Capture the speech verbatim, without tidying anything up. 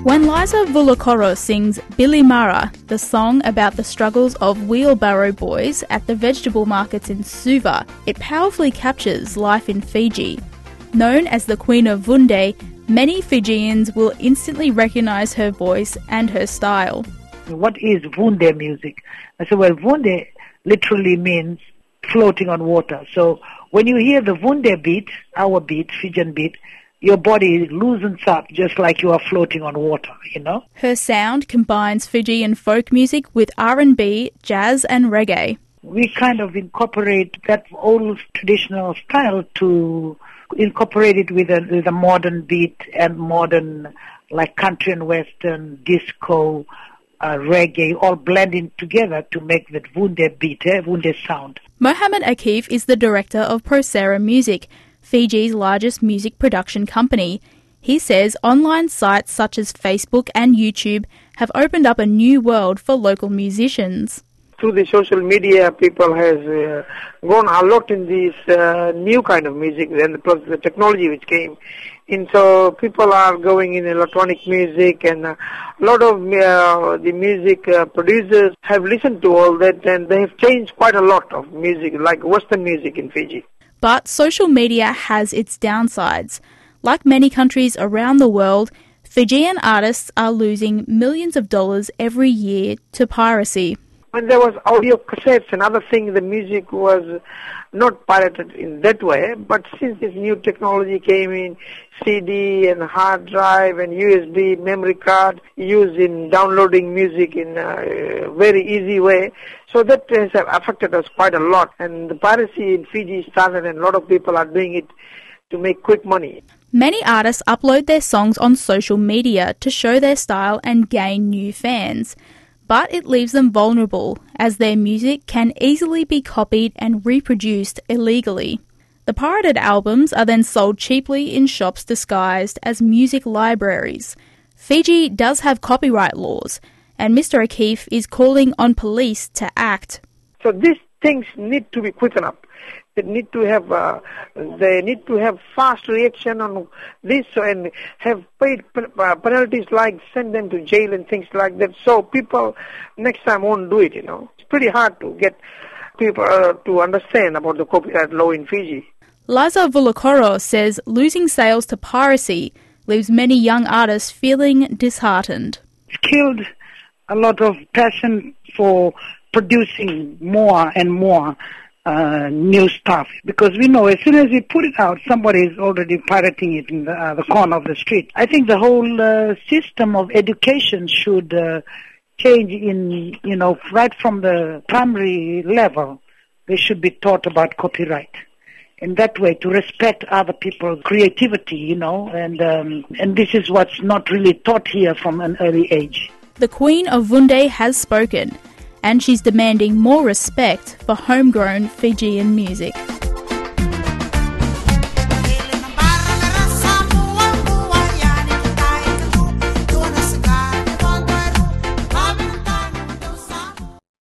When Liza Vulokoro sings Billy Mara, the song about the struggles of wheelbarrow boys at the vegetable markets in Suva, it powerfully captures life in Fiji. Known as the Queen of Vunde, many Fijians will instantly recognise her voice and her style. What is Vunde music? I said, well, Vunde literally means floating on water. So when you hear the Vunde beat, our beat, Fijian beat, your body loosens up just like you are floating on water, you know? Her sound combines Fijian folk music with R and B, jazz and reggae. We kind of incorporate that old traditional style to incorporate it with a, with a modern beat and modern, like country and western, disco, uh, reggae, all blending together to make that Vunde beat, eh, Vunde sound. Mohammed Akif is the director of Procera Music, Fiji's largest music production company. He says online sites such as Facebook and YouTube have opened up a new world for local musicians. Through the social media, people has uh, gone a lot in this uh, new kind of music, and plus the technology which came in. So people are going in electronic music, and uh, a lot of uh, the music uh, producers have listened to all that, and they have changed quite a lot of music, like Western music in Fiji. But social media has its downsides. Like many countries around the world, Fijian artists are losing millions of dollars every year to piracy. When there was audio cassettes and other things, the music was not pirated in that way. But since this new technology came in, C D and hard drive and U S B memory card used in downloading music in a very easy way, so that has affected us quite a lot. And the piracy in Fiji started, and a lot of people are doing it to make quick money. Many artists upload their songs on social media to show their style and gain new fans. But it leaves them vulnerable, as their music can easily be copied and reproduced illegally. The pirated albums are then sold cheaply in shops disguised as music libraries. Fiji does have copyright laws, and Mister Akif is calling on police to act. So these things need to be quickened up. They need to have uh, they need to have fast reaction on this and have paid penalties like send them to jail and things like that. So people next time won't do it. You know, it's pretty hard to get people uh, to understand about the copyright law in Fiji. Liza Vulokoro says losing sales to piracy leaves many young artists feeling disheartened. It's killed a lot of passion for producing more and more uh, new stuff, because we know as soon as we put it out, somebody is already pirating it in the, uh, the corner of the street. I think the whole uh, system of education should uh, change in, you know, right from the primary level. They should be taught about copyright. In that way, to respect other people's creativity, you know, and um, and this is what's not really taught here from an early age. The Queen of Vunde has spoken, and she's demanding more respect for homegrown Fijian music.